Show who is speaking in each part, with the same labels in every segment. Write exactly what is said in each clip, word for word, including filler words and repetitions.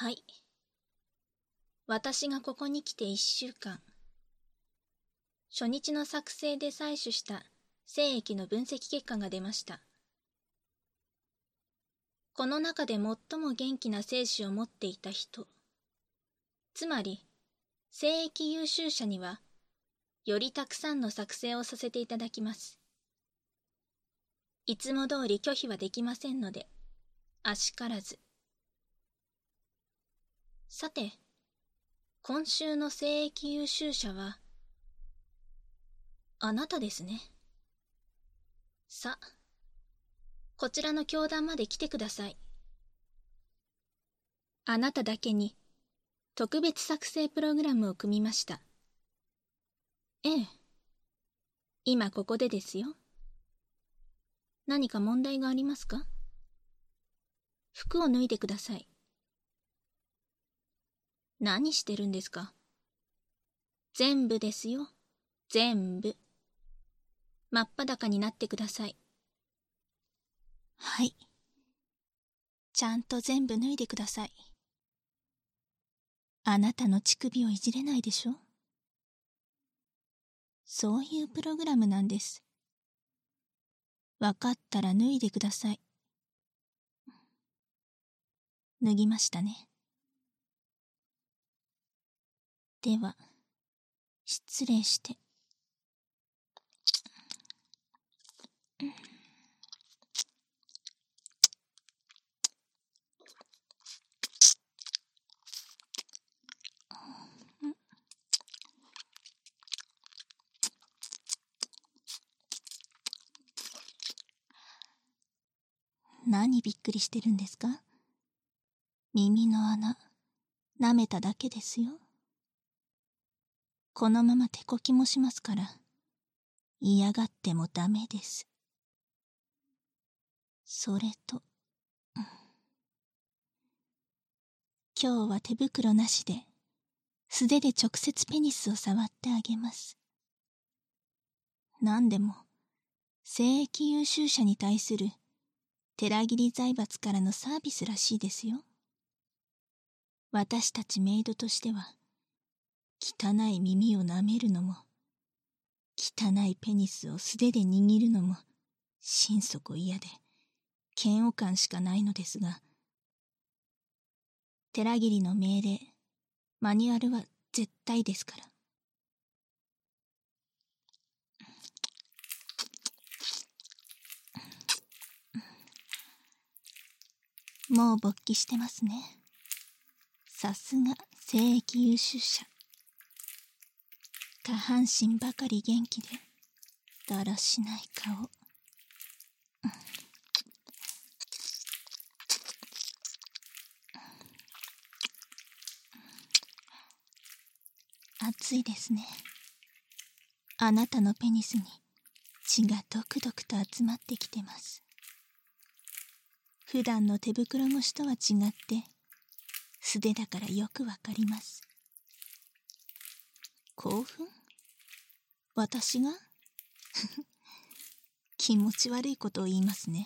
Speaker 1: はい。私がここに来て一週間。初日の作成で採取した精液の分析結果が出ました。この中で最も元気な精子を持っていた人、つまり精液優秀者には、よりたくさんの作成をさせていただきます。いつも通り拒否はできませんので、あしからず。さて、今週の精液優秀者は、あなたですね。さ、こちらの教壇まで来てください。あなただけに、特別作成プログラムを組みました。ええ。今ここでですよ。何か問題がありますか？服を脱いでください。何してるんですか？全部ですよ。全部。真っ裸になってください。はい。ちゃんと全部脱いでください。あなたの乳首をいじれないでしょ？そういうプログラムなんです。わかったら脱いでください。脱ぎましたね。では、失礼して。何びっくりしてるんですか？耳の穴、舐めただけですよ。このまま手こきもしますから、嫌がってもダメです。それと、今日は手袋なしで、素手で直接ペニスを触ってあげます。なんでも、精液優秀者に対する寺切財閥からのサービスらしいですよ。私たちメイドとしては、汚い耳を舐めるのも、汚いペニスを素手で握るのも、心底嫌で、嫌悪感しかないのですが、寺切の命令、マニュアルは絶対ですから。もう勃起してますね。さすが精液優秀者。下半身ばかり元気で、だらしない顔。熱いですね。あなたのペニスに血がドクドクと集まってきてます。普段の手袋越しとは違って素手だからよくわかります。興奮？私が？気持ち悪いことを言いますね。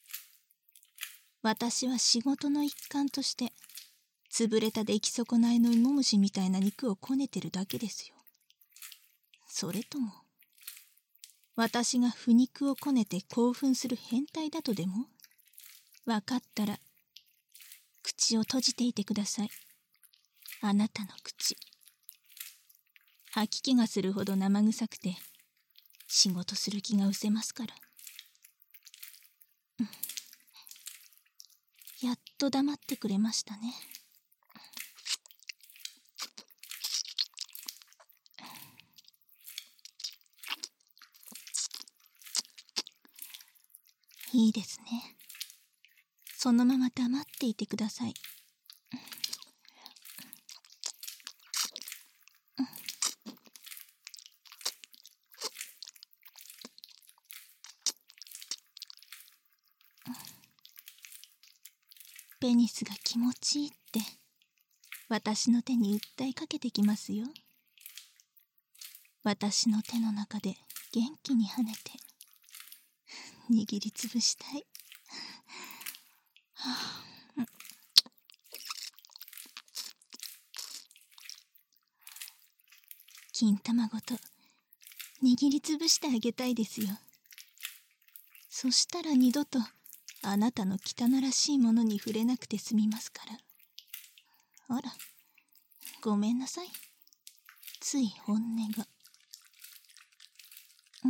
Speaker 1: 私は仕事の一環として潰れた出来損ないの芋虫みたいな肉をこねてるだけですよ。それとも私が腐肉をこねて興奮する変態だとでも？わかったら口を閉じていてください。あなたの口。吐き気がするほど生臭くて仕事する気が失せますから。うん、やっと黙ってくれましたね。いいですね。そのまま黙っていてください。ペニスが気持ちいいって私の手に訴えかけてきますよ。私の手の中で元気に跳ねて握りつぶしたい。はあ、 金玉ごと握りつぶしてあげたいですよ。そしたら二度とあなたの汚らしいものに触れなくて済みますから。あら、ごめんなさい。つい本音が。うん。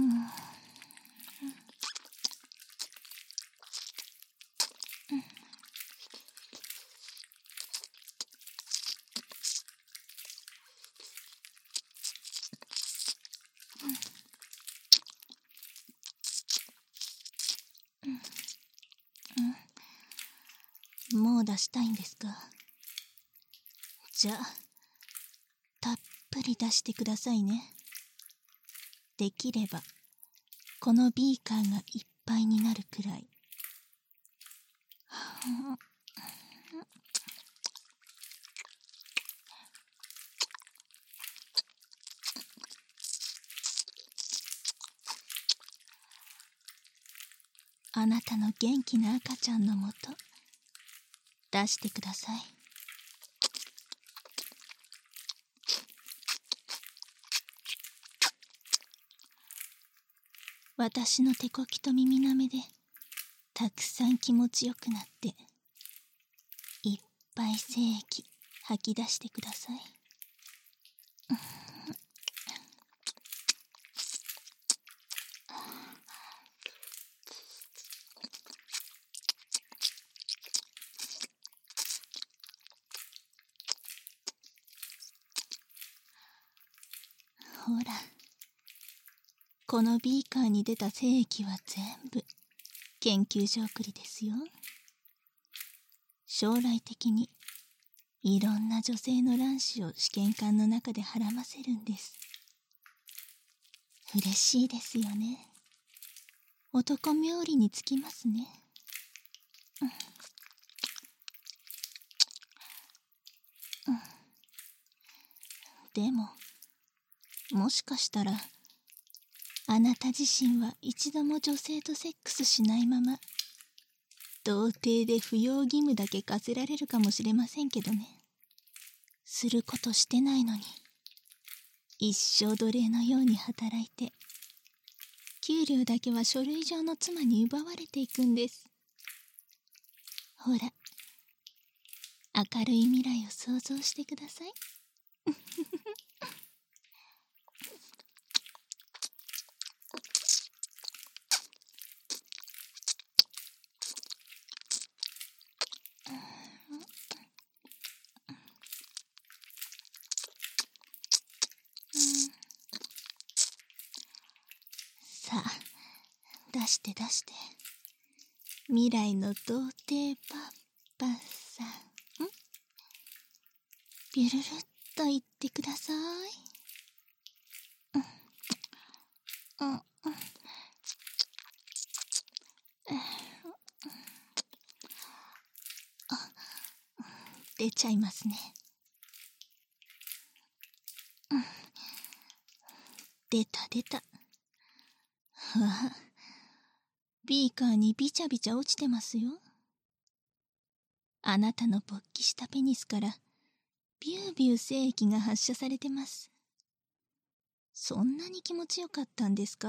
Speaker 1: もう出したいんですか。じゃあたっぷり出してくださいね。できればこのビーカーがいっぱいになるくらい。あなたの元気な赤ちゃんのもと出してください。私の手こきと耳なめでたくさん気持ちよくなっていっぱい精液吐き出してください。ほら、このビーカーに出た精液は全部研究所送りですよ。将来的にいろんな女性の卵子を試験管の中ではらませるんです。嬉しいですよね。男冥利につきますね。うん、うん、でももしかしたらあなた自身は一度も女性とセックスしないまま童貞で扶養義務だけ課せられるかもしれませんけどね。することしてないのに一生奴隷のように働いて給料だけは書類上の妻に奪われていくんです。ほら、明るい未来を想像してください。さあ、出して出して。未来の童貞パパさん、んビュルルっと言ってください。うん、うん、うん、あ、出ちゃいますね。うん、出た出た。わあ、ビーカーにビチャビチャ落ちてますよ。あなたの勃起したペニスからビュービュー精液が発射されてます。そんなに気持ちよかったんですか？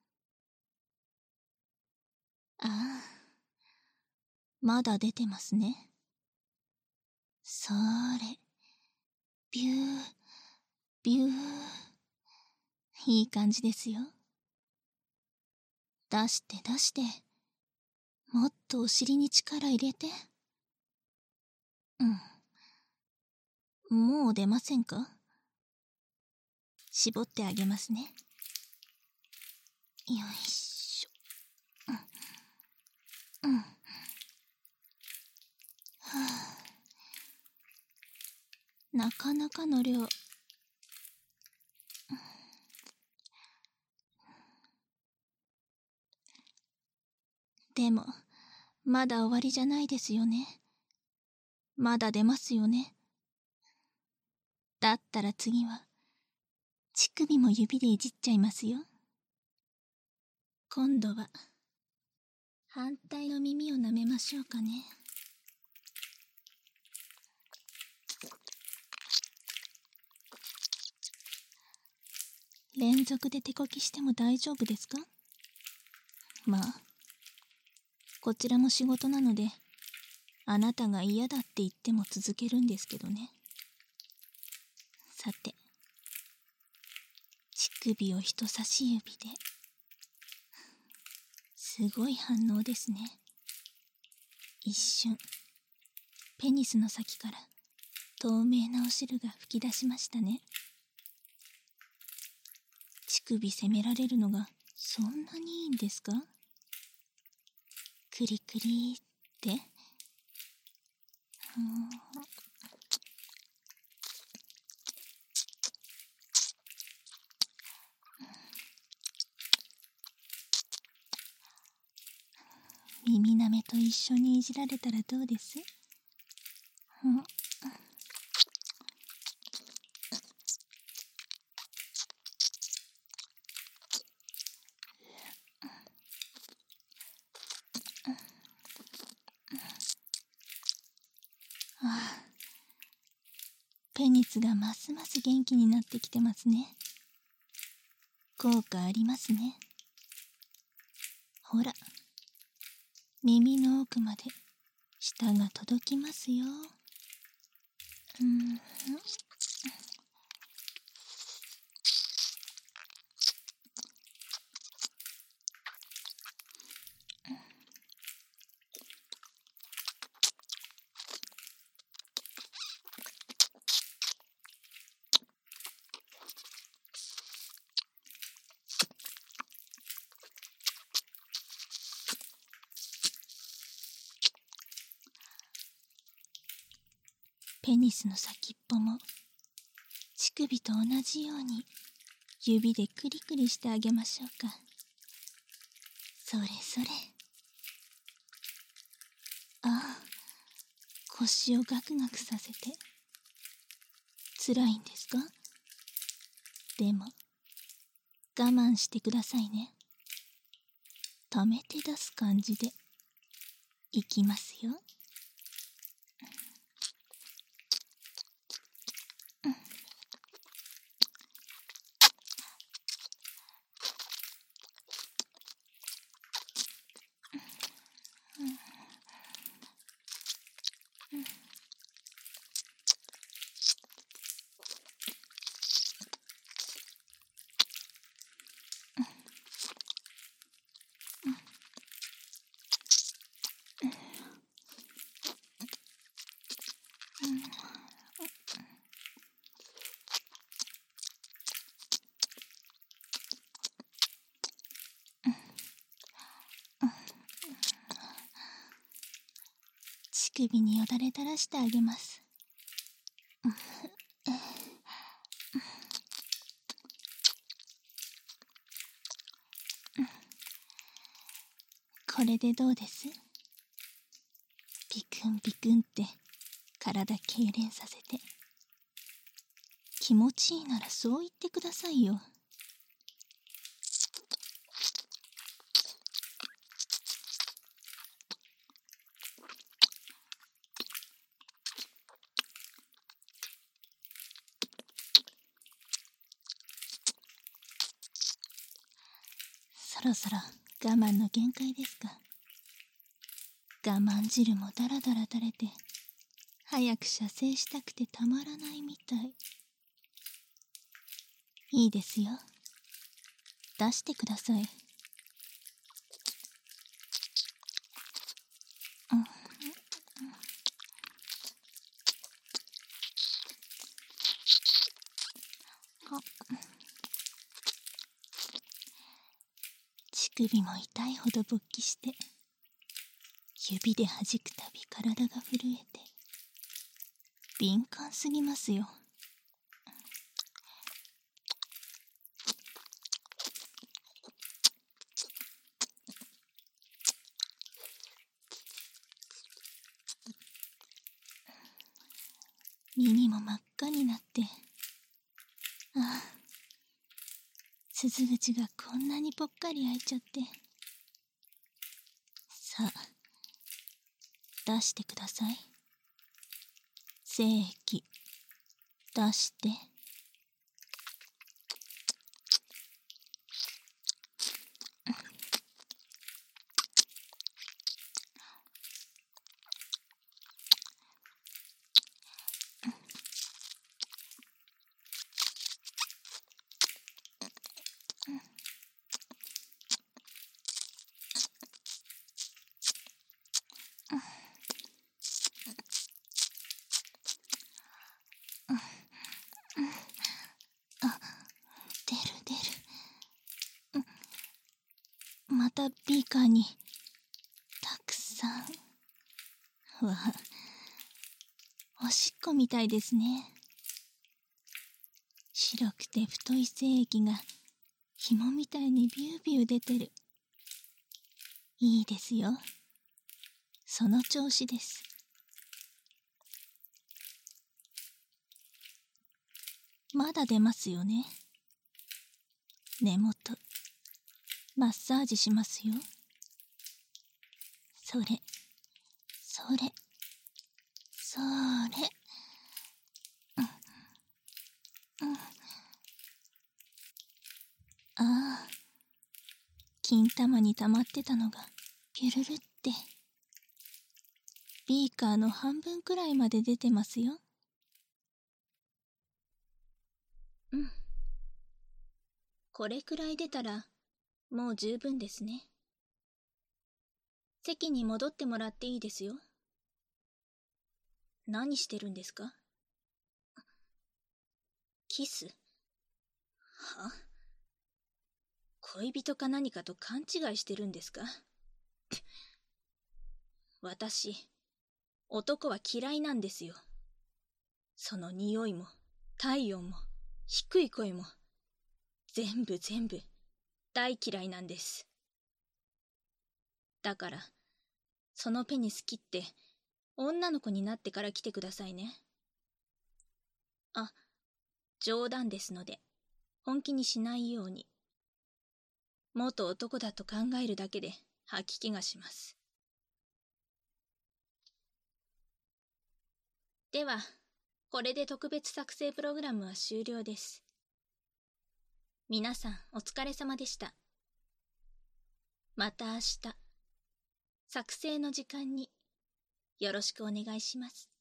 Speaker 1: ああ、まだ出てますね。それ、ビュービュー、いい感じですよ。出して出して、もっとお尻に力入れて。うん、もう出ませんか？絞ってあげますね。よいしょ。うん、うん、はあ、なかなかの量。でもまだ終わりじゃないですよね。まだ出ますよね。だったら次は乳首も指でいじっちゃいますよ。今度は反対の耳を舐めましょうかね。 連続で手こきしても大丈夫ですか？まあ、こちらも仕事なので、あなたが嫌だって言っても続けるんですけどね。さて、乳首を人差し指で。すごい反応ですね。一瞬、ペニスの先から透明なお汁が噴き出しましたね。乳首責められるのがそんなにいいんですか？クリクリって。うーん耳なめと一緒にいじられたらどうです？うん、ああ、ペニスがますます元気になってきてますね。効果ありますね。ほら、耳の奥まで舌が届きますよ。うん、ペニスの先っぽも乳首と同じように指でクリクリしてあげましょうか。それそれ。ああ、腰をガクガクさせて。辛いんですか？でも、我慢してくださいね。溜めて出す感じでいきますよ。乳首によだれ垂らしてあげます。これでどうです？ピクンピクンって体痙攣させて。気持ちいいならそう言ってくださいよ。そろそろ我慢の限界ですか？我慢汁もだらだら垂れて、早く射精したくてたまらないみたい。いいですよ。出してください。うん、乳首も痛いほど勃起して、指で弾くたび体が震えて、敏感すぎますよ。耳も真っ赤になって、ああ、鈴口がこんなにぽっかり開いちゃって。さあ、出してください。精液、出して。 たビーカーにたくさん。わ、おしっこみたいですね。白くて太い精液が紐みたいにビュービュー出てる。いいですよ。その調子です。まだ出ますよね。根元マッサージしますよ。それそれそれ、うんうん、ああ、金玉に溜まってたのがピュルルって、ビーカーの半分くらいまで出てますよ。うん、これくらい出たらもう十分ですね。席に戻ってもらっていいですよ。何してるんですか？キス？は？恋人か何かと勘違いしてるんですか？私、男は嫌いなんですよ。その匂いも、体温も、低い声も、全部全部、大嫌いなんです。だから、そのペニス切って、女の子になってから来てくださいね。あ、冗談ですので、本気にしないように。元男だと考えるだけで吐き気がします。では、これで特別作成プログラムは終了です。皆さんお疲れ様でした。また明日、作成の時間によろしくお願いします。